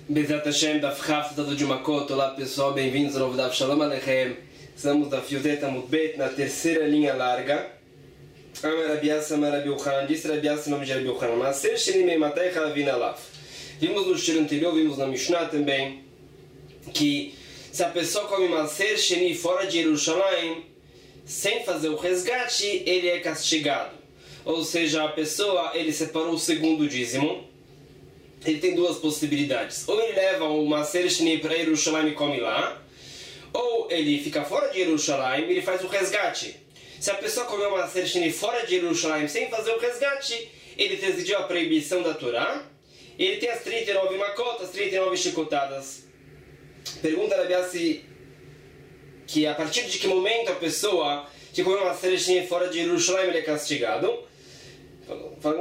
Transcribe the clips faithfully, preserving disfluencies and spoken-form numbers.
Bezat Hashem, Daf Haftada de Makot. Olá pessoal, bem-vindos ao novo Daf Shalom Aleichem. Estamos da Fioteta Mutbet, na terceira linha larga. Amar Rabi Yassi, Amar Rabi Yochanan, disse Rabi Yassi, nome de Rabi Yochanan. Maser Sheni Meimatei Chalavin Alav. Vimos no shir anterior, vimos na Mishnah também, que se a pessoa come Maser Sheni fora de Jerusalém, sem fazer o resgate, ele é castigado. Ou seja, a pessoa, ele separou o segundo dízimo. Ele tem duas possibilidades. Ou ele leva o Maser Sheni para Jerusalém e come lá, ou ele fica fora de Jerusalém e ele faz o resgate. Se a pessoa comeu o Maser Sheni fora de Jerusalém sem fazer o resgate, ele transgrediu a proibição da Torá. Ele tem as trinta e nove macotas, trinta e nove chicotadas. Pergunta a Rabi Yassi que a partir de que momento a pessoa que comeu o Maser Sheni fora de Jerusalém ele é castigado. Falou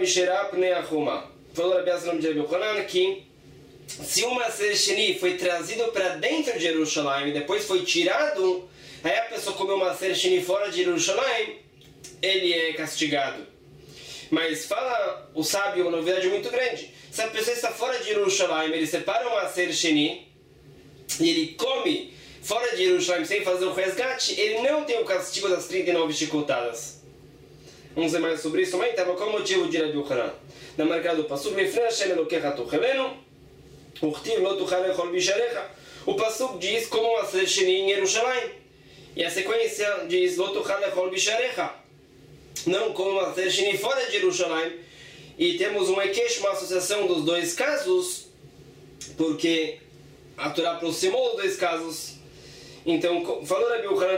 Rabi Yassi, nome de Rabi Yochanan, que se o Maser Sheni foi trazido para dentro de Jerusalém e depois foi tirado, aí a pessoa comeu o Maser Sheni fora de Jerusalém, ele é castigado. Mas fala o sábio uma novidade muito grande. Se a pessoa está fora de Jerusalém, ele separa o Maser Sheni e ele come fora de Jerusalém sem fazer o resgate, ele não tem o castigo das trinta e nove chicotadas. Vamos ver mais sobre isso. Mas então, qual o motivo de Rabi Yochanan? Na marca do Pasuk, Lefnei Hashem Elokecha Tochelenu, Uchtiv Lo Tuchal Lechol Bisharecha. O Pasuk diz como o Maser Sheni em Jerusalém. E a sequência diz Lo Tuchal Lechol Bisharecha. Não como o Maser Sheni fora de Jerusalém. E temos um equeixo, uma associação dos dois casos, porque a Torá aproximou os dois casos. Então, falou Rabi Yochanan,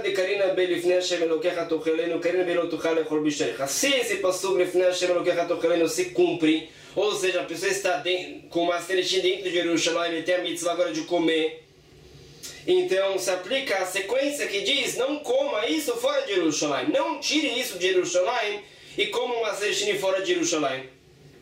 se esse passuco se cumpre, ou seja, a pessoa está dentro, com uma cereja dentro de Jerusalém, ele tem a mitzvah agora de comer, então se aplica a sequência que diz, não coma isso fora de Jerusalém, não tire isso de Jerusalém e coma uma cereja fora de Jerusalém.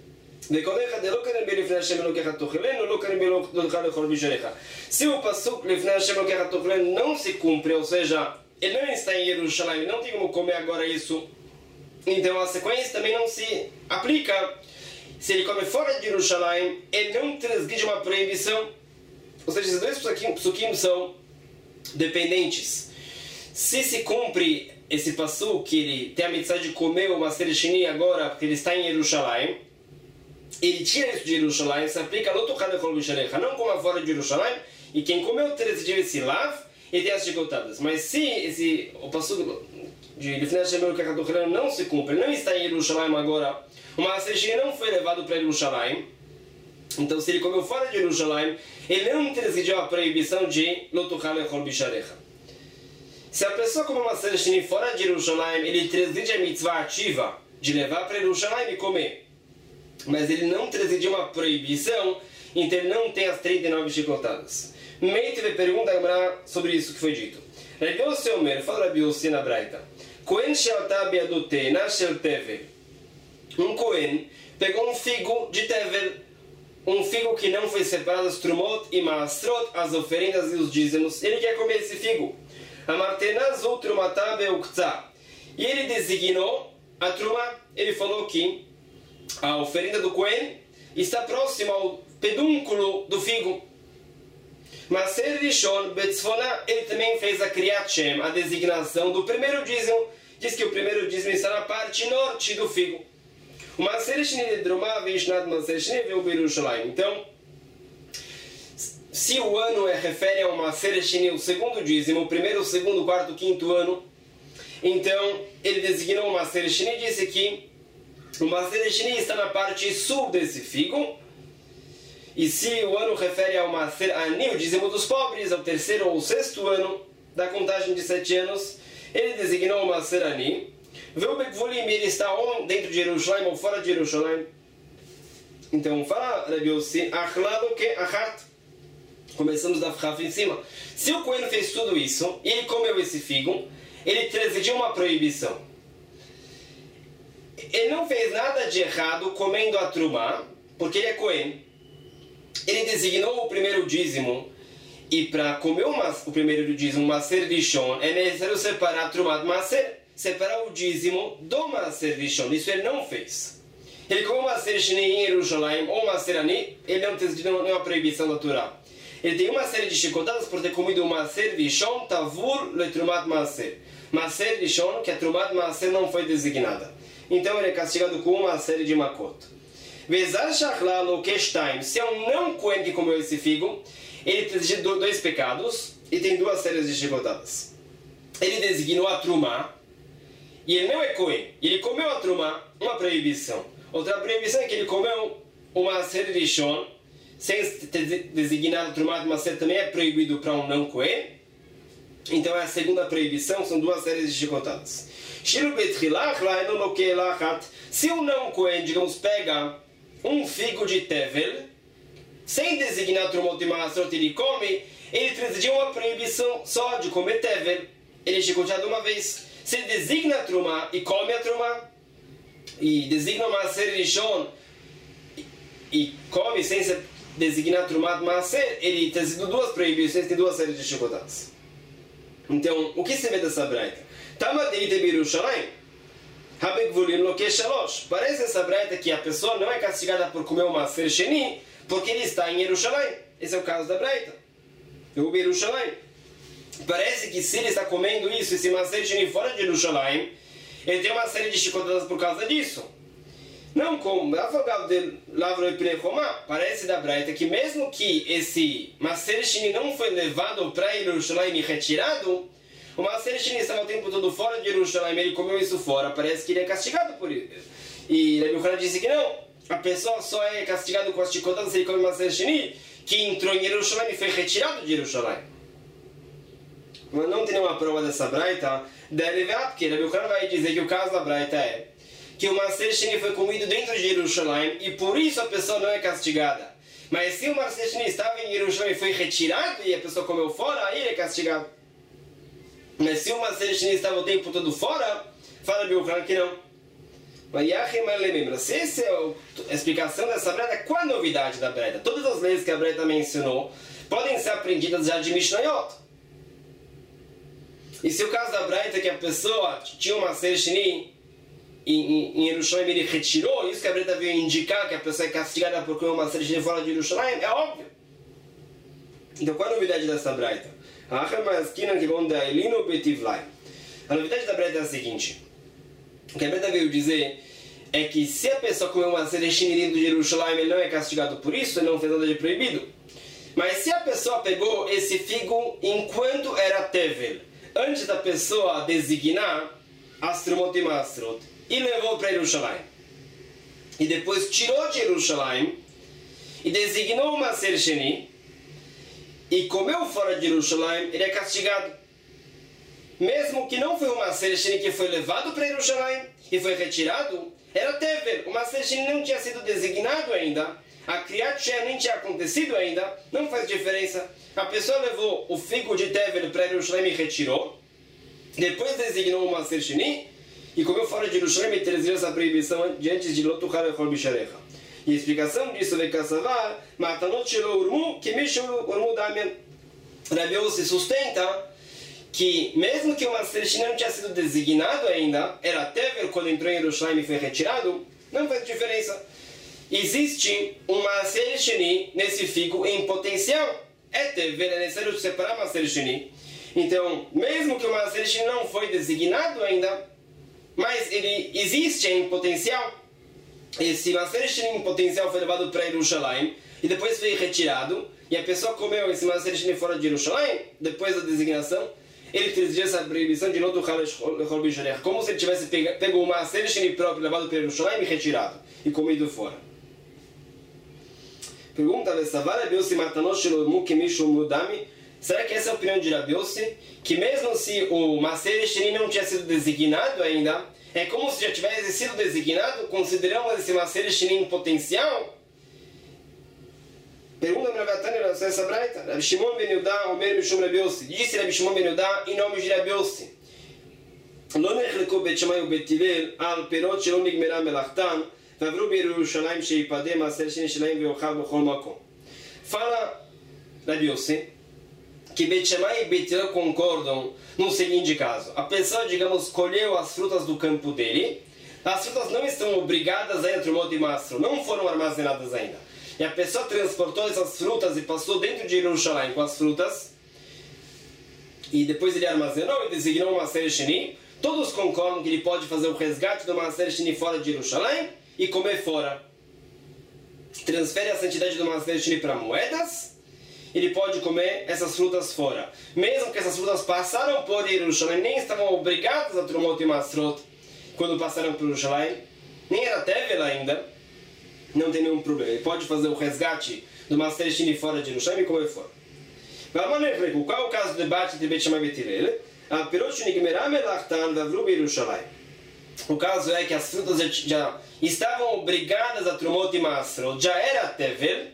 Se o pasuk não se cumpre, ou seja, ele não está em Jerusalém, ele não tem como comer agora isso, então a sequência também não se aplica. Se ele come fora de Jerusalém, ele não transgride uma proibição. Ou seja, esses dois psukim são dependentes. Se se cumpre esse pasuk, que ele tem a mitzvah de comer o Maser Sheni agora, porque ele está em Jerusalém, ele tira isso de Jerusalém, se aplica Lo Tuchal Lechol Bisharecha, não coma fora de Jerusalém, e quem comeu transgrediu esse lav, ele tem as chicotadas. Mas se esse, o passuco de Lefnei Hashem Elokecha Tochelenu não se cumpre, não está em Jerusalém agora, o Maser Sheni não foi levado para Jerusalém, então se ele comeu fora de Jerusalém, ele não transgrediu a proibição de Lo Tuchal Lechol Bisharecha. Se a pessoa come o Maser Sheni fora de Jerusalém, ele transgride a mitzvah ativa de levar para Jerusalém e comer. Mas ele não transgrediu uma proibição, então ele não tem as trinta e nove chicotadas. Meio teve pergunta sobre isso que foi dito. Rabi Yossi Omer, fala Rabi Yossi na Braita. Kohen she'alta bi'ado te'ena shel tevel. Um Kohen pegou um figo de tevel, um figo que não foi separado das trumot e maastrot, as oferendas e os dízimos. Ele quer comer esse figo. Amar te'ena zu trumata be'uktzah. E ele designou a truma, ele falou que a oferenda do Kohen está próxima ao pedúnculo do figo. Maser Rishon Betzfona, ele também fez a Kriyat Shem, a designação do primeiro dízimo. Diz que o primeiro dízimo está na parte norte do figo. O Maser Sheni de Dromá Vishnat Maser Sheni veio Yerushalayim. Então, se o ano é, refere ao Maser Sheni, o segundo dízimo, o primeiro, o segundo, o quarto, o quinto ano, então ele designou o Maser Sheni e disse que o Maser Sheni está na parte sul desse figo. E se o ano refere ao Maser Ani, o dízimo dos pobres, ao terceiro ou sexto ano da contagem de sete anos, ele designou o Maser Ani. Veu Bekvolim, ele está dentro de Jerusalém ou fora de Jerusalém. Então fala Rabi Yossi, Achlado que Achat. Começamos da Fraf em cima. Se o Kohen fez tudo isso, e ele comeu esse figo, ele transgrediu uma proibição. Ele não fez nada de errado comendo a trumá, porque ele é Kohen. Ele designou o primeiro dízimo, e para comer o, mas, o primeiro dízimo, Maser Rishon, é necessário separar a trumá do Maser, separar o dízimo do Maser Rishon. Isso ele não fez. ele comeu Maser Sheni em Jerusalém, ou Maser Ani, ele não tem nenhuma proibição da Torá. Ele tem uma série de chicotadas por ter comido o Maser Rishon Tavur le Trumat Maser. Maser Rishon, que a Trumat Maser não foi designada. Então ele é castigado com uma série de makot. Vezar Shachla lo Keshtaim, se é um não Cohen que comeu esse figo, ele tem dois pecados e tem duas séries de chicotadas. Ele designou a Trumá, e ele não é Cohen, ele comeu a Trumá, uma proibição. Outra proibição é que ele comeu o Maser Rishon, sem ter designado a Trumá de Maser, também é proibido para um não Cohen. Então é a segunda proibição, são duas séries de chicotadas. Se um não Cohen, digamos, pega um figo de Tevel, sem designar Trumot e Maasrot, ele come, ele transgrediu uma proibição só de comer Tevel. Ele é chicoteado uma vez. Se ele designa a Trumá e come a Trumá, e designa o Maser Rishon e, e come sem ser designar Trumá de Maser, ele tem sido duas proibições, tem duas séries de chicotadas. Então, o que se vê dessa braita? Tama deite Birushalayim, Habegvulim Loke Shalosh. Parece essa braita que a pessoa não é castigada por comer uma Maser Sheni, porque ele está em Jerusalém. Esse é o caso da braita. O Birushalayim. Parece que se ele está comendo isso, esse Maser Sheni fora de Jerusalém, ele tem uma série de chicotadas por causa disso. Não como afogado de Lavro e Pnechomá, parece da braita que mesmo que esse Maser Sheni não foi levado para Jerusalém e retirado, o Maser Sheni estava o tempo todo fora de Jerusalém, ele comeu isso fora, parece que ele é castigado por isso. E Rabi Yochanan disse que não, a pessoa só é castigada com as chicotadas se ele come Maser Sheni, que entrou em Jerusalém e foi retirado de Jerusalém. Mas não tem nenhuma prova dessa braita, deve ver, porque Rabi Yochanan vai dizer que o caso da braita é que o Maser Sheni foi comido dentro de Jerusalém e por isso a pessoa não é castigada. Mas se o Maser Sheni estava em Jerusalém e foi retirado e a pessoa comeu fora, aí ele é castigado. Mas se o Maser Sheni estava o tempo todo fora, fala Rabi Yochanan que não. Mas lembra, se essa é a explicação dessa braita, qual a novidade da braita? Todas as leis que a braita mencionou podem ser aprendidas já de Mishnayot. E se o caso da braita é que a pessoa tinha uma Maser Sheni em Jerusalém ele retirou, isso que a braita veio indicar que a pessoa é castigada por comer uma Maser Sheni fora de Jerusalém, é óbvio. Então qual a novidade dessa braita? A novidade da braita é a seguinte: o que a braita veio dizer é que se a pessoa comer uma Maser Sheni dentro de Jerusalém, ele não é castigado por isso, ele não fez nada de proibido. Mas se a pessoa pegou esse figo enquanto era Tevel, antes da pessoa designar as Trumot e Maasrot, e levou para Jerusalém, e depois tirou de Jerusalém, e designou uma Maser Sheni, e comeu fora de Jerusalém, ele é castigado. Mesmo que não foi uma Maser Sheni que foi levado para Jerusalém, e foi retirado, era Tevel, o Maser Sheni não tinha sido designado ainda, a Kriyat Shema nem tinha acontecido ainda, não faz diferença. A pessoa levou o figo de Tevel para Jerusalém e retirou, depois designou uma Maser Sheni e comeu fora de Jerusalém e transgrediu essa proibição diante de Lotuchar Echol Bisharecha. E a explicação disso é Kassavar, Matanot Shelo Urmu, que Mishul Urmu Damian. Rabi Yossi sustenta que mesmo que o Maser Sheni não tinha sido designado ainda, era Tevel quando entrou em Jerusalém e foi retirado, não faz diferença. Existe uma Maser Sheni nesse figo em potencial. É Tevel, é necessário separar Maser Sheni. Então, mesmo que o Maser Sheni não foi designado ainda, mas ele existe em potencial. Esse Maser Sheni em potencial foi levado para Jerusalém e depois foi retirado, e a pessoa comeu esse Maser Sheni fora de Jerusalém, depois da designação, ele transgrediu essa proibição de Lotuchar Echol Bisharecha, como se ele tivesse pego o Maser Sheni próprio, levado para Jerusalém e retirado, e comido fora. Pergunta: será que essa é a opinião de Rabi Yossi? Que mesmo se o Maser Sheni não tinha sido designado ainda, é como se já tivesse sido designado, consideramos esse Maser Sheni em potencial? Pergunta para Ravatani essa braita. Rabi Shimon ben Yehuda, Omer Mishum Rabi Yossi. Disse Rabi Shimon ben Yehuda em nome de Rabi Yossi: לא נחלקו בית שמאי ובית הלל על פירות שלא נגמרה מלאכתם ועברו בירושלים שיפדה מעשר שני שלהם ויאכל בכל מקום. Fala Rabi Yossi que Beit Shammai e Beit Hillel concordam no seguinte caso: a pessoa, digamos, colheu as frutas do campo dele, as frutas não estão obrigadas a ir a Trumot e Masrot, não foram armazenadas ainda. E a pessoa transportou essas frutas e passou dentro de Jerusalém com as frutas, e depois ele armazenou e designou uma Maaser Sheni. Todos concordam que ele pode fazer o resgate do Maaser Sheni fora de Jerusalém e comer fora. Transfere a santidade do Maaser Sheni para moedas, ele pode comer essas frutas fora. Mesmo que essas frutas passaram por Jerusalém, nem estavam obrigadas a Trumot e Masrot quando passaram por Jerusalém, nem era Tevel ainda, não tem nenhum problema. Ele pode fazer o resgate do Maaser Sheni fora de Jerusalém e comer fora. Qual é o caso do debate entre Bet Shammai e Bet Hillel? O caso é que as frutas já, já estavam obrigadas a Trumot e Masrot, já era Tevel.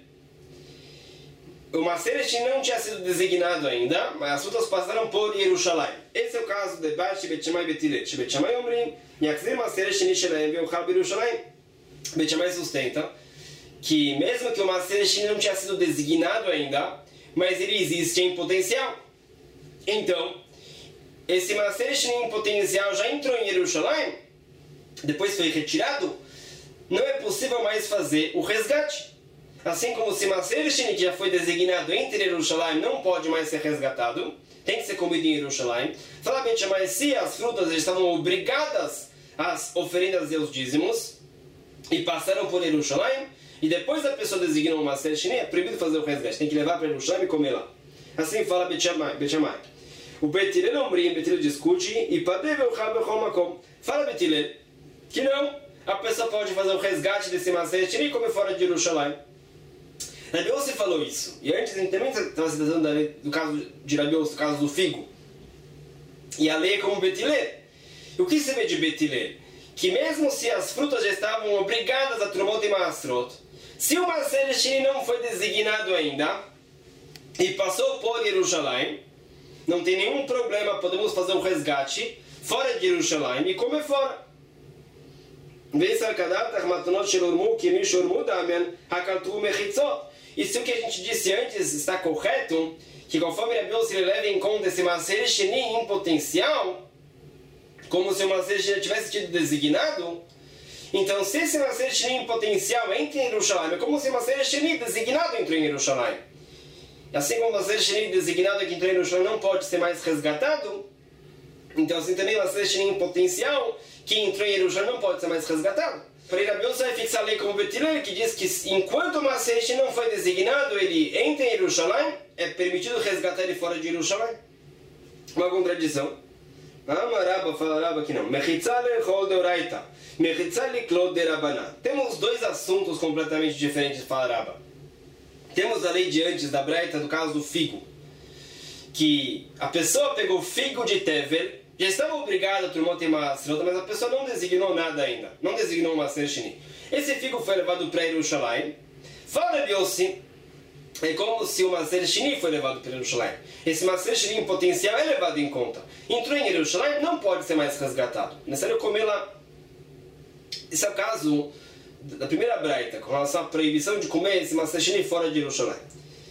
O Maaser Sheni não tinha sido designado ainda, mas as frutas passaram por Jerusalém. Esse é o caso do debate de Bet Shammai e Bet Hillel. Bet Shammai omrim, Yachzir Maaser Sheni Shelaim Ve'ochal B'Jerusalém. Bet Shammai sustenta que mesmo que o Maaser Sheni não tinha sido designado ainda, mas ele existe em potencial. Então, esse Maaser Sheni em potencial já entrou em Jerusalém, depois foi retirado, não é possível mais fazer o resgate. Assim como se Maaser Sheni que já foi designado entre Jerusalém não pode mais ser resgatado, tem que ser comido em Jerusalém. Fala Bet Shammai, se as frutas estavam obrigadas às oferendas e aos dízimos e passaram por Jerusalém, e depois a pessoa designou o Maaser Sheni, é proibido fazer o resgate, tem que levar para Jerusalém e comer lá. Assim fala Bet Shammai. Bet Shammai. O Bet Hillel omrim, Bet Hillel discute, e padeve o chal bechol makom. Fala Bet Hillel que não, a pessoa pode fazer o resgate desse Maaser Sheni e comer fora de Jerusalém. Rabi Yossi falou isso. E antes a gente também estava citando do caso de Rabi Yossi, do caso do figo. E a lei é como Bet Hillel. O que se vê de Bet Hillel? Que mesmo se as frutas já estavam obrigadas a Trumot e Masrot, se o Maaser Sheni não foi designado ainda e passou por Jerusalém, não tem nenhum problema, podemos fazer um resgate fora de Jerusalém e comer fora. E se o que a gente disse antes está correto, que conforme Rabi Yossi leva em conta esse Maaser Sheni em potencial, como se o Maaser Sheni tivesse sido designado, então se esse Maaser Sheni em potencial entra em Jerusalém, é como se o Maaser Sheni designado entrou em Jerusalém. Assim como o Maaser Sheni designado que entrou em Jerusalém não pode ser mais resgatado, então assim também o Maaser Sheni em potencial que entrou em Jerusalém não pode ser mais resgatado. Para Rabi Yossi vai fixar a lei como Bet Hillel, que diz que enquanto o Maaser Sheni não foi designado, ele entra em Jerusalém, é permitido resgatar ele fora de Jerusalém. Uma contradição. Amaraba fala Raba que não. Mechitzale chol deoraita. Mechitzale klod de Rabanan. Temos dois assuntos completamente diferentes, fala Raba. Temos a lei de antes da Braita, do caso do figo. Que a pessoa pegou figo de Tevel, já estava obrigada a Trumot e Masrot, mas a pessoa não designou nada ainda. Não designou o Maaser Sheni. Esse figo foi levado para Jerusalém. Fala Rabi Yossi, é como se o Maaser Sheni foi levado para Jerusalém. Esse Maaser Sheni em potencial é levado em conta. Entrou em Jerusalém, não pode ser mais resgatado. É necessário comer lá. Esse é o caso da primeira Braita, com relação à proibição de comer esse Maaser Sheni fora de Jerusalém.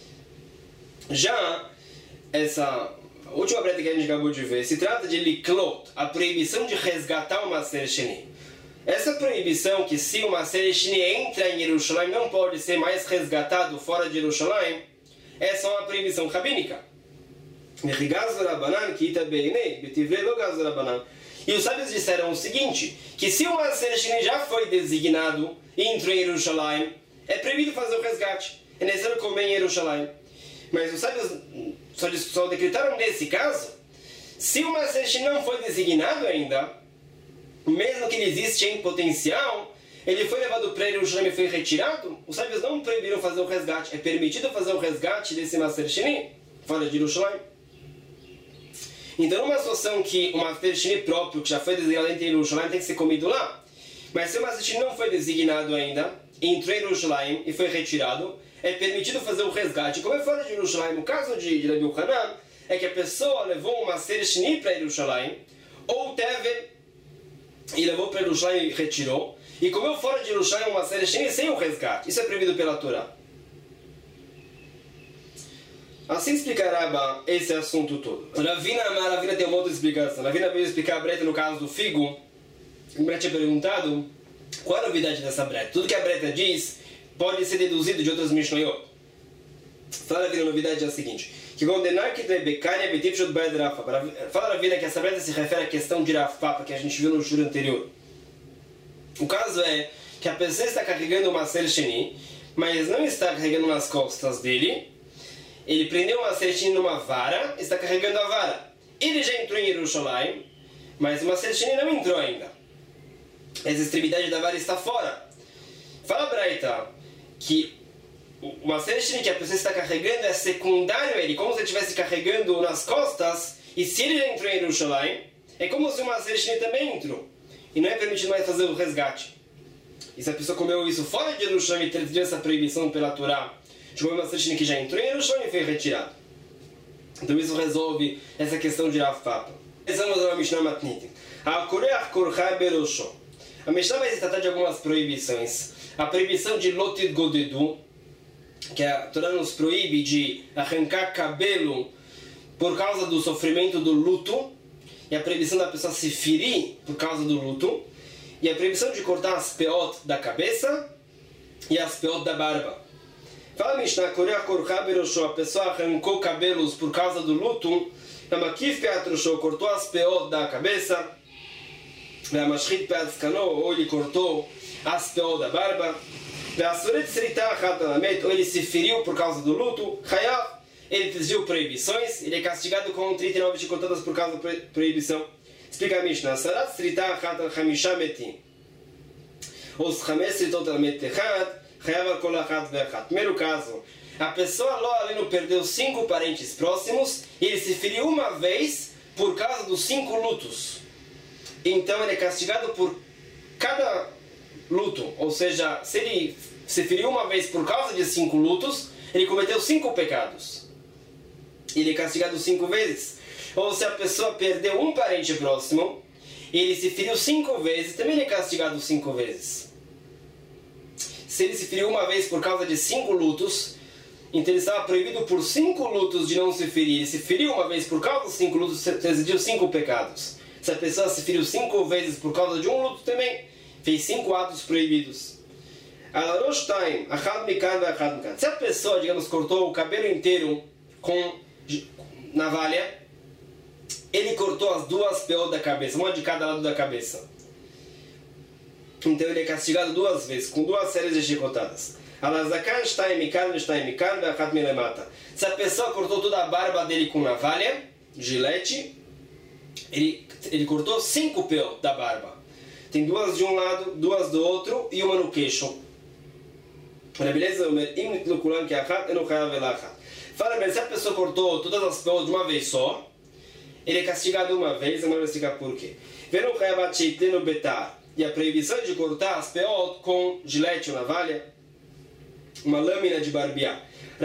Já essa a última Braita que a gente acabou de ver, se trata de liklot, a proibição de resgatar o Maaser Sheni. Essa proibição que se o Maaser Sheni entra em Jerusalém não pode ser mais resgatado fora de Jerusalém, é só uma proibição rabínica. E os sábios disseram o seguinte, que se o Maaser Sheni já foi designado e entrou em Jerusalém, é proibido fazer o resgate, é necessário comer em Jerusalém. Mas os sábios só, só decretaram nesse caso, se o Maaser Sheni não foi designado ainda, mesmo que ele existe em potencial, ele foi levado para Jerusalém e foi retirado, os sábios não proibiram fazer o resgate. É permitido fazer o resgate desse Maaser Sheni fora de Jerusalém. Então, numa situação que o Maaser Sheni próprio, que já foi designado em Jerusalém, tem que ser comido lá. Mas se o Maaser Sheni não foi designado ainda, entrou em Jerusalém e foi retirado, é permitido fazer o resgate. Como é fora de Jerusalém, no caso de, de Rabi Yochanan, é que a pessoa levou um Maaser Sheni para Jerusalém, ou teve e levou para Jerusalém e retirou, e comeu fora de Jerusalém um Maaser Sheni sem o resgate. Isso é proibido pela Torá. Assim explicará esse assunto todo. Ravina Amar, Ravina tem uma outra explicação. Ravina veio explicar a Braita no caso do figo, o Breta tinha perguntado qual a novidade dessa Breta. Tudo que a Breta diz pode ser deduzido de outras Mishnayot. Fala a vida, a novidade é a seguinte: que condenar que Becaria Betipshot Baed Rafa. Fala a vida que essa Breta se refere à questão de Rav Papa que a gente viu no shur anterior. O caso é que a pessoa está carregando uma Maser Sheni, mas não está carregando nas costas dele. Ele prendeu uma Maser Sheni numa vara, está carregando a vara. Ele já entrou em Yerushalayim, mas o Maser Sheni não entrou ainda. Essa extremidade da vara está fora. Fala a Braita que o Maser Sheni que a pessoa está carregando é secundário a ele, como se ele estivesse carregando nas costas, e se ele já entrou em Yerushalayim, é como se o Maser Sheni também entrou. E não é permitido mais fazer o resgate. E se a pessoa comeu isso fora de Yerushalayim e teve essa proibição pela Torá, de comer uma Maser Sheni que já entrou em Yerushalayim e foi retirado. Então isso resolve essa questão de Rav Papa. Vamos a Mishnah Matnitin. A Mishnah vai se tratar de algumas proibições. A proibição de Lotit Godedu, que a Torá nos proíbe de arrancar cabelo por causa do sofrimento do luto, e a proibição da pessoa se ferir por causa do luto, e a proibição de cortar as peot da cabeça e as peot da barba. Fala Mishnah, a pessoa arrancou cabelos por causa do luto, cortou as peot da cabeça, ou ele cortou as peot da barba, ou ele se feriu por causa do luto, ele desviou proibições, ele é castigado com trinta e nove chicotadas por causa da proibição. Explica a Mishnah. Sarat srita achat al chamisha metim. Os chamesh sritot al met echad, chayav al kol achat ve'achat. Primeiro caso, a pessoa lá não perdeu cinco parentes próximos, e ele se feriu uma vez por causa dos cinco lutos. Então ele é castigado por cada luto. Ou seja, se ele se feriu uma vez por causa de cinco lutos, ele cometeu cinco pecados. Ele é castigado cinco vezes. Ou se a pessoa perdeu um parente próximo, ele se feriu cinco vezes, também ele é castigado cinco vezes. Se ele se feriu uma vez por causa de cinco lutos, então ele estava proibido por cinco lutos de não se ferir. Ele se feriu uma vez por causa dos cinco lutos, residiu cinco pecados. Se a pessoa se feriu cinco vezes por causa de um luto também, fez cinco atos proibidos. Se a pessoa, digamos, cortou o cabelo inteiro com navalha, ele cortou as duas peot da cabeça, uma de cada lado da cabeça. Então ele é castigado duas vezes, com duas séries de chicotadas. Se a pessoa cortou toda a barba dele com navalha, gilete, ele, ele cortou cinco peot da barba. Tem duas de um lado, duas do outro e uma no queixo. Fala bem, se a pessoa cortou todas as peot de uma vez só, ele é castigado uma vez, agora vai explicar por quê. E a proibição de cortar as peot com gilete ou navalha, uma lâmina de barbear.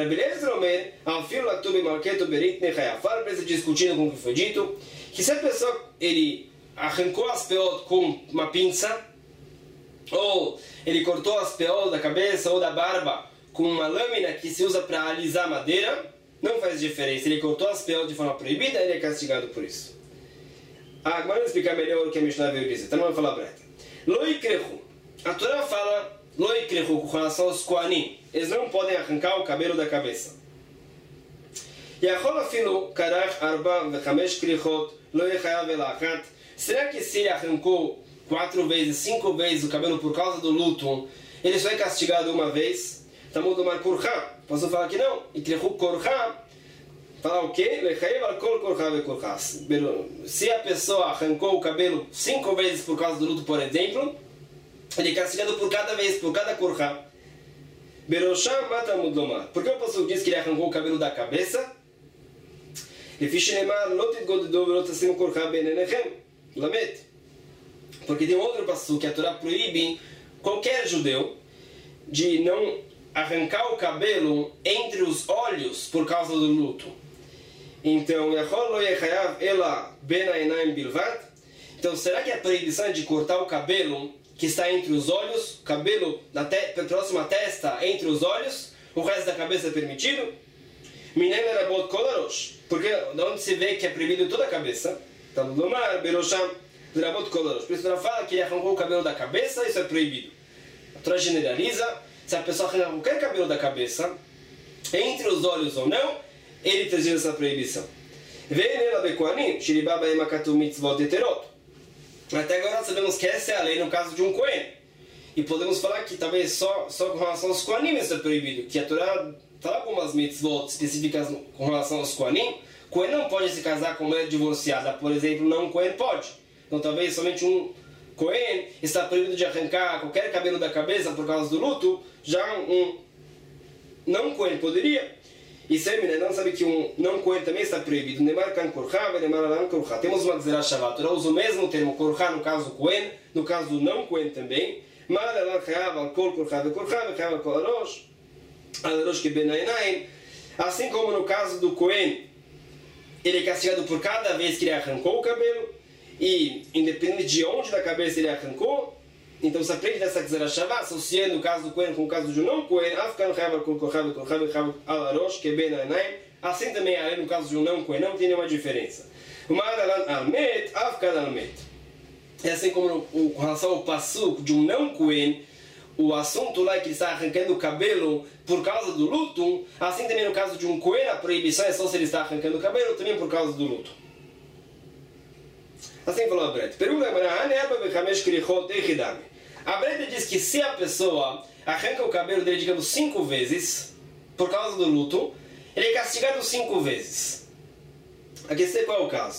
Fala bem, discutindo com o que foi dito, que se a pessoa ele arrancou as peot com uma pinça, ou ele cortou as peot da cabeça ou da barba com uma lâmina que se usa para alisar madeira, não faz diferença. Ele cortou as peot de forma proibida, ele é castigado por isso. Ah, agora vou explicar melhor o que a Mishnah veio dizer. Então não vai falar breta. Loikrehu. A Torá fala Loikrehu com relação aos Kohanim. Eles não podem arrancar o cabelo da cabeça. Yachol afilu karach arba vechamesh krichot lo yechayav elachat. Será que se ele arrancou quatro vezes, cinco vezes o cabelo por causa do luto, ele só é castigado uma vez? Talmud Omar Kurcha. Posso falar que não? E Krichu Kurcha. Falar o quê? Se a pessoa arrancou o cabelo cinco vezes por causa do luto, por exemplo, ele é castigado por cada vez, por cada Kurcha. Berosham mata Mudomar. Por que o pastor diz que ele arrancou o cabelo da cabeça? Porque tem outro pastor que a Torá proíbe qualquer judeu de não arrancar o cabelo entre os olhos por causa do luto. Então, então será que a proibição é de cortar o cabelo que está entre os olhos, cabelo da te- próximo à testa, entre os olhos, o resto da cabeça é permitido? Porque de onde se vê que é proibido toda a cabeça? Zerabot Kolarosh. Por isso ela fala que ele arrancou o cabelo da cabeça, isso é proibido. A Torá generaliza, se a pessoa arrancar qualquer cabelo da cabeça, entre os olhos ou não, ele trazia essa proibição. Até agora sabemos que essa é a lei no caso de um Kohen. E podemos falar que talvez só, só com relação aos Kohanim isso é proibido. Que a Torá fala algumas mitzvot específicas com relação aos Kohanim. Kohen não pode se casar com mulher divorciada, por exemplo, não um Kohen pode. Então talvez somente um Kohen está proibido de arrancar qualquer cabelo da cabeça por causa do luto, já um não Kohen poderia. E sempre não sabe que um não Kohen também está proibido. Nemar kan korcha, nemar lan korcha. Temos uma gzerah shavá. A Torá usa o mesmo termo korcha no caso do Kohen, no caso do não Kohen também. Mar lan chayav al kol korcha ve korcha ve chayav al kol arosh al arosh que ben ainaim. Assim como no caso do Kohen, ele é castigado por cada vez que ele arrancou o cabelo, e independente de onde da cabeça ele arrancou. Então se aprende dessa gzerah shavá, associando o caso do Kohen com o caso do não Kohen, assim também ali no caso de um não Kohen, não tem nenhuma diferença. É assim como no, com relação ao passuco de um não Kohen, o assunto lá é que ele está arrancando o cabelo por causa do luto, assim também no caso de um Kohen, a proibição é só se ele está arrancando o cabelo também por causa do luto. Assim falou a Breta. Pergunta a Breta diz que se a pessoa arranca o cabelo dele, digamos, cinco vezes, por causa do luto, ele é castigado cinco vezes. Aqui sei qual é o caso.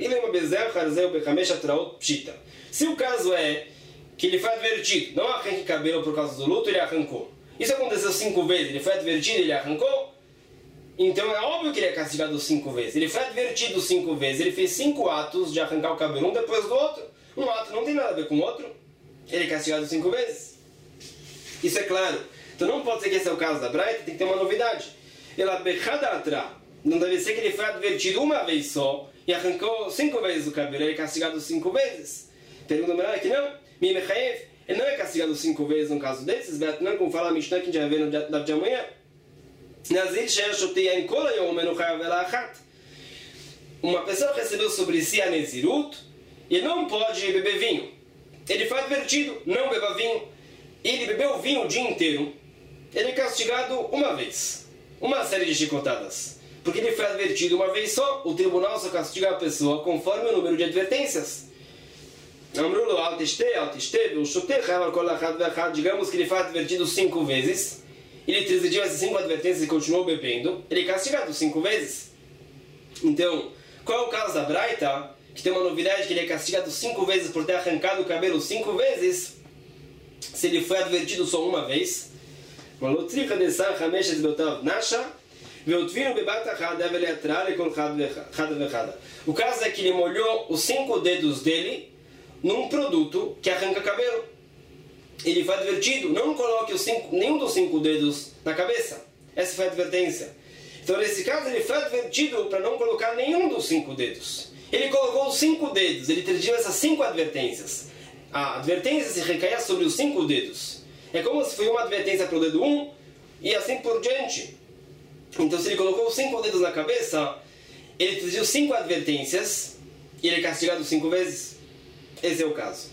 Se o caso é que ele foi advertido, não arranque cabelo por causa do luto, ele arrancou. Isso aconteceu cinco vezes, ele foi advertido, ele arrancou. Então é óbvio que ele é castigado cinco vezes. Ele foi advertido cinco vezes, ele fez cinco atos de arrancar o cabelo um depois do outro. Um ato não tem nada a ver com o outro. Ele é castigado cinco vezes. Isso é claro. Então não pode ser que esse é o caso da Braita, tem que ter uma novidade. Ela atra. Não deve ser que ele foi advertido uma vez só e arrancou cinco vezes o cabelo. Ele é castigado cinco vezes. Pergunta melhor que não. Ele não é castigado cinco vezes no caso desses. Não, como fala a Mishnah que a gente vai ver no dia de amanhã. Uma pessoa recebeu sobre si a Nezirut e não pode beber vinho. Ele foi advertido, não beba vinho. Ele bebeu vinho o dia inteiro. Ele é castigado uma vez. Uma série de chicotadas. Porque ele foi advertido uma vez só. O tribunal só castiga a pessoa conforme o número de advertências. Digamos que ele foi advertido cinco vezes. Ele transgrediu essas cinco advertências e continuou bebendo. Ele é castigado cinco vezes. Então, qual é o caso da Braita? Que tem uma novidade que ele é castigado cinco vezes por ter arrancado o cabelo cinco vezes. Se ele foi advertido só uma vez. O caso é que ele molhou os cinco dedos dele num produto que arranca cabelo. Ele foi advertido, não coloque os cinco, nenhum dos cinco dedos na cabeça. Essa foi a advertência. Então nesse caso ele foi advertido para não colocar nenhum dos cinco dedos. Ele colocou os cinco dedos, ele transgrediu essas cinco advertências. A advertência se recaía sobre os cinco dedos. É como se foi uma advertência para o dedo um e assim por diante. Então se ele colocou os cinco dedos na cabeça, ele transgrediu cinco advertências e ele é castigado cinco vezes. Esse é o caso.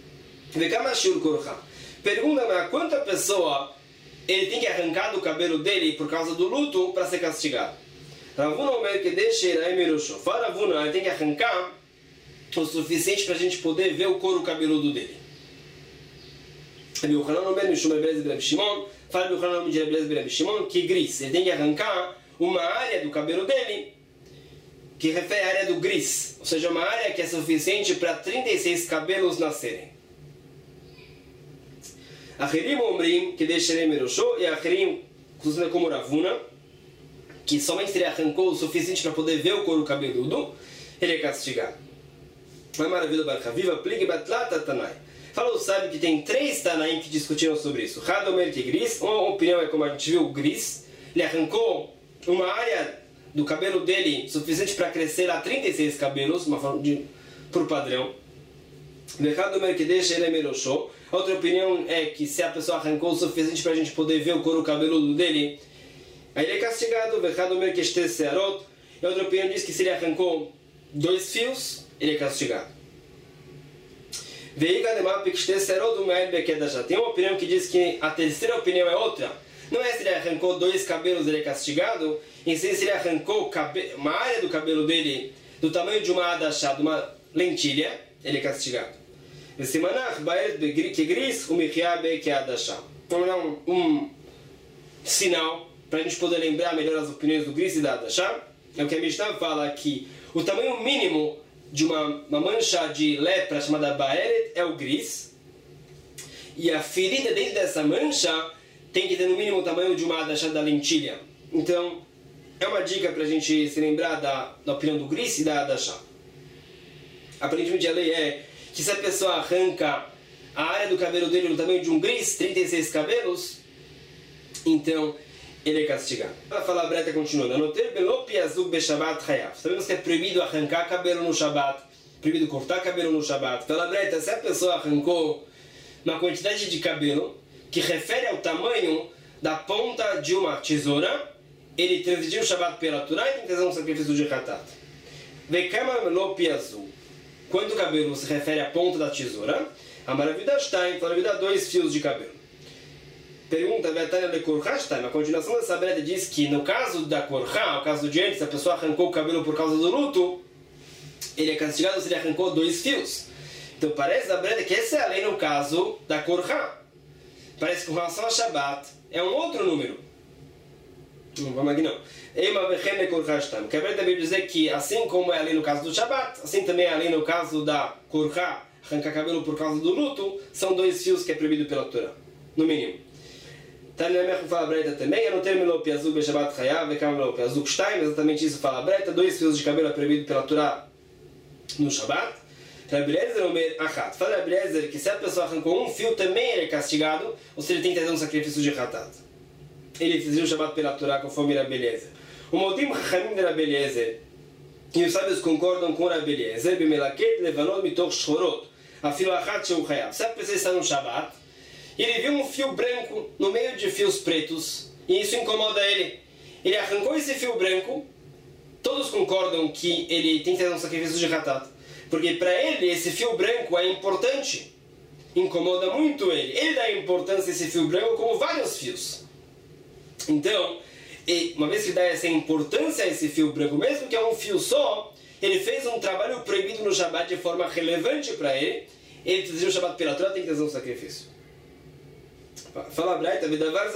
Pergunta-me a quanta pessoa ele tem que arrancar do cabelo dele por causa do luto para ser castigado. Ravuna Omer que deixa ele Ravuna, ele tem que arrancar o suficiente para a gente poder ver o couro cabeludo dele. Fala que gris. Ele tem que arrancar uma área do cabelo dele que refere à área do gris, ou seja, uma área que é suficiente para trinta e seis cabelos nascerem. Acherim omrim que deixarem meroshô, e Acherim, como Ravuna, que somente ele arrancou o suficiente para poder ver o couro cabeludo, ele é castigado. Mas maravilha, Barca Viva, Plig Batlata Tanai. Falou, sabe que tem três Tanaim que discutiram sobre isso. Hadomer que gris, uma opinião é como a gente viu o gris, ele arrancou uma área do cabelo dele suficiente para crescer a trinta e seis cabelos, uma forma de, por padrão. Hadomer que deixa ele meroshô. Outra opinião é que se a pessoa arrancou o suficiente para a gente poder ver o couro cabeludo dele, aí ele é castigado. E outra opinião diz que se ele arrancou dois fios, ele é castigado. Tem uma opinião que diz que a terceira opinião é outra. Não é se ele arrancou dois cabelos, ele é castigado. Em si, se ele arrancou uma área do cabelo dele do tamanho de uma adachá, de uma lentilha, ele é castigado. Vamos dar um, um sinal para a gente poder lembrar melhor as opiniões do gris e da adachá. É o que a Mishnah fala aqui. O tamanho mínimo de uma, uma mancha de lepra chamada baeret é o gris. E a ferida dentro dessa mancha tem que ter no mínimo o tamanho de uma adachá da lentilha. Então, é uma dica para a gente se lembrar da, da opinião do gris e da adachá. Aparentemente a lei é que se a pessoa arranca a área do cabelo dele no tamanho de um gris, trinta e seis cabelos, então ele é castigado. A fala breta continuando. Sabemos que é proibido arrancar cabelo no Shabat, proibido cortar cabelo no Shabat. Fala breta, se a pessoa arrancou uma quantidade de cabelo que refere ao tamanho da ponta de uma tesoura, ele transgrediu o Shabat pela Torá e tem que fazer um sacrifício de Hatat. Quando o cabelo se refere à ponta da tesoura, a maravilha está em maravilha dois fios de cabelo. Pergunta, a continuação dessa breta diz que no caso da korchá, no caso de antes, a pessoa arrancou o cabelo por causa do luto, ele é castigado se ele arrancou dois fios. Então parece da breta que essa é a lei no caso da korchá. Parece que com relação a Shabbat é um outro número. Não, vamos aqui não. Que a breta veio dizer que assim como é a lei no caso do Shabbat, assim também é a lei no caso da korchá, arrancar cabelo por causa do luto, são dois fios que é proibido pela Torá, no mínimo. Tanamech fala breta também, eu não terminou piazuk beShabbat chayav, vekamelo piazuk shtaim, exatamente isso fala breta, dois fios de cabelo é proibido pela Torá no Shabbat. Rabbi Eliezer omer achat. Fala Rabbi Eliezer que se a pessoa arrancou um fio também ele é castigado, ou se ele tem que fazer um sacrifício de hatat. Ele fez o Shabbat pela Torá conforme Rabbi Eliezer. O motim chachamim de Rabbi Eliezer, e os sábios concordam com Rabbi Eliezer, bimelaket levanot mitoch shchorot, afilo achat sheu chayav. Se a pessoa está no Shabbat, e ele viu um fio branco no meio de fios pretos, e isso incomoda ele. Ele arrancou esse fio branco, todos concordam que ele tem que fazer um sacrifício de hatat, porque para ele esse fio branco é importante, incomoda muito ele. Ele dá importância a esse fio branco como vários fios. Então, uma vez que dá essa importância a esse fio branco, mesmo que é um fio só, ele fez um trabalho proibido no Shabbat de forma relevante para ele, ele fez o Shabbat pela Torá, tem que fazer um sacrifício. Fala Braita,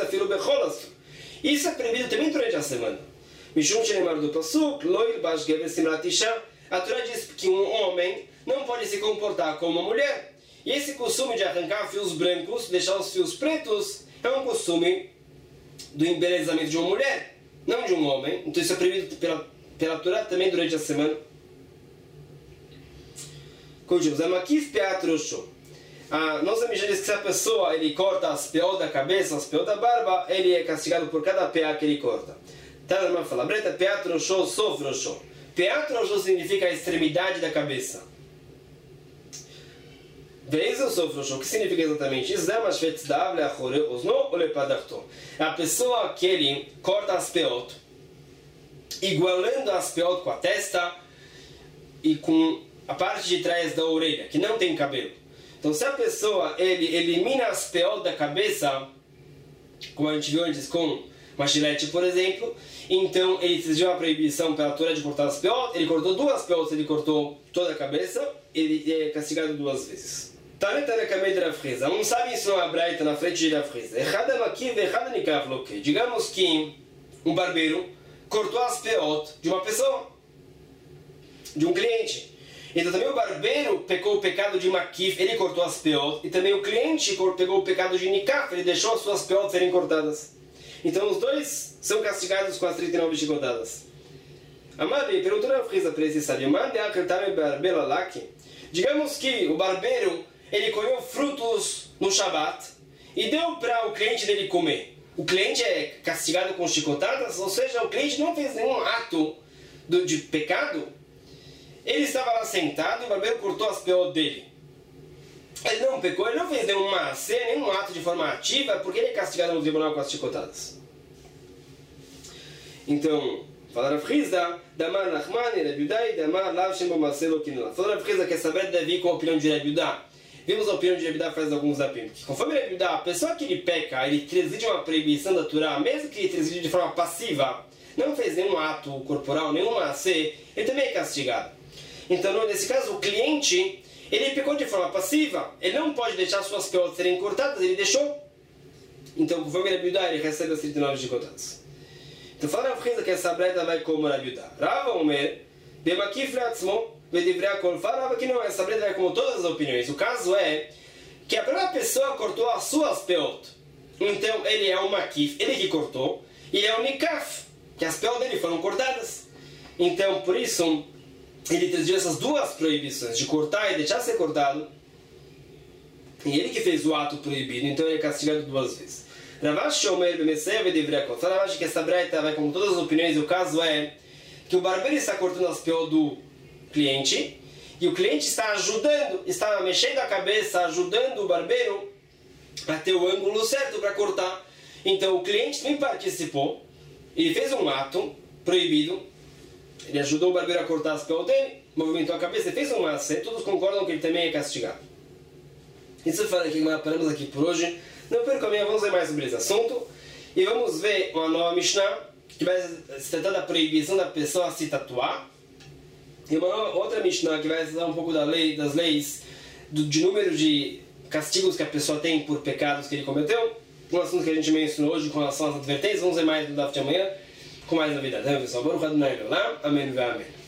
isso é proibido também durante a semana. Mishum shenemar do pasuk, loir bash gever simrat isha. A Torá diz que um homem não pode se comportar como uma mulher. E esse costume de arrancar fios brancos, deixar os fios pretos, é um costume do embelezamento de uma mulher, não de um homem. Então isso é proibido pela, pela Torá também durante a semana. Continuamos. Amakif peatrosho. A nossa Mishnah diz que se a pessoa ele corta as peós da cabeça, as peós da barba, ele é castigado por cada peá que ele corta. Tá na fala breta, peatrosho, sofrosho. Peatrosho significa a extremidade da cabeça. Vez o sofrosho, o que significa exatamente isso? A pessoa que ele corta as peot, igualando as peot com a testa e com a parte de trás da orelha, que não tem cabelo. Então, se a pessoa ele elimina as peot da cabeça, como a gente viu antes com uma chilete, por exemplo, então ele exigiu a proibição pela Torá de cortar as peot, ele cortou duas peot, ele cortou toda a cabeça, ele é castigado duas vezes. Um sabe ensinar a Braita na frente de Rav Chizda. Digamos que um barbeiro cortou as peot de uma pessoa, de um cliente. Então também o barbeiro pecou o pecado de Makif, ele cortou as peot, e também o cliente pegou o pecado de Nikaf, ele deixou as suas peot serem cortadas. Então os dois são castigados com as trinta e nove chicotadas. Amade perguntou a Frisa para esse sábio: digamos que o barbeiro ele colheu frutos no Shabat e deu para o cliente dele comer. O cliente é castigado com chicotadas, ou seja, o cliente não fez nenhum ato de pecado. Ele estava lá sentado e o barbeiro cortou as peot dele. Ele não pecou, ele não fez nenhum macê, nenhum ato de forma ativa, porque ele é castigado no tribunal com as chicotadas. Então, falaram a Frisa, Damar Nachmani, Rabi Yudá, Damar Lav Shem B'Maselo Kinula. Falaram a Frisa que essa breta deve ir com a opinião de Rabi Yudá. vimos a opinião de Rebidá faz alguns dapim. Conforme Rebidá, a pessoa que ele peca, ele transgride uma proibição da Torá, mesmo que ele transgride de forma passiva, não fez nenhum ato corporal, nenhum macê, ele também é castigado. Então, nesse caso, o cliente, ele pecou de forma passiva, ele não pode deixar suas peotas serem cortadas, ele deixou. Então, conforme Rebidá, ele recebe as trinta e nove de cortadas. Então, fala a que essa breta vai como Rebidá. Rava Omer, Bemakif Leatzmo, falava que não, essa breta vai como todas as opiniões. O caso é que a primeira pessoa cortou as suas peot. Então ele é um makif, ele que cortou, e ele é um nikaf, que as peot dele foram cortadas. Então por isso ele transgrediu essas duas proibições, de cortar e deixar ser cortado. E ele que fez o ato proibido, então ele é castigado duas vezes. Ravashi Omer Bemessev Edivreakol. Ravashi que essa breta vai como todas as opiniões. O caso é que o barbeiro está cortando as peot do cliente, e o cliente está ajudando, está mexendo a cabeça, ajudando o barbeiro a ter o ângulo certo para cortar. Então o cliente também participou, ele fez um ato proibido, ele ajudou o barbeiro a cortar as peles dele, movimentou a cabeça e fez um maçã, todos concordam que ele também é castigado. Isso fala aqui, paramos aqui por hoje. Não perca a minha, vamos ver mais sobre esse assunto e vamos ver uma nova Mishnah que vai se tratar da proibição da pessoa se tatuar. E uma outra Mishnah que vai falar um pouco da lei, das leis, do, de número de castigos que a pessoa tem por pecados que ele cometeu. Um assunto que a gente mencionou hoje com relação às advertências. Vamos ver mais no Daf de amanhã com mais novidades. Amém, pessoal? Baruch Adonai Leolam. Amém. Amém.